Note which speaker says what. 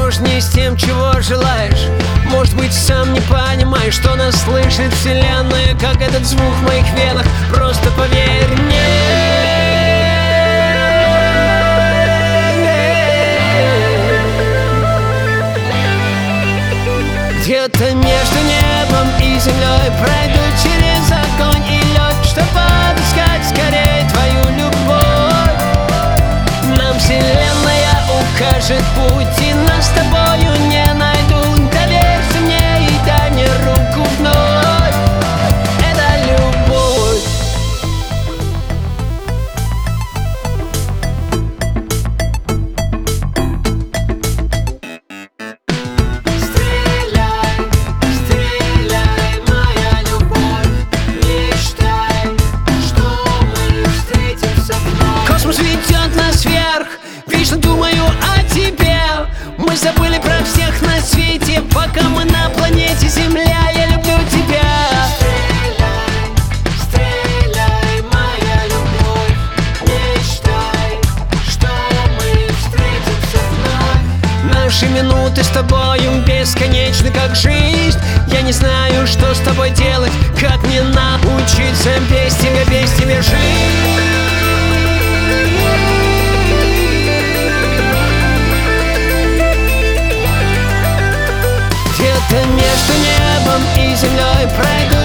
Speaker 1: осторожней с тем, чего желаешь. Может быть, сам не понимаешь, что нас слышит вселенная, как этот звук в моих венах. Просто поверь мне. Где-то между небом и землей пройду через огонь и лед, чтобы отыскать скорее твою любовь. Нам вселенная укажет путь, и нас с тобою не найдут. Доверься мне и дай мне руку вновь. Это любовь. Космос ведет нас вверх, вечно думаю о тебе. Мы забыли про всех на свете, пока мы на планете Земля. Я люблю тебя. Стреляй, стреляй, моя любовь. Мечтай, что мы встретимся вновь. Наши минуты с тобою бесконечны, как жизнь. Я не знаю, что с тобой делать, как мне научиться без тебя жить. Где-то между небом и землей пройду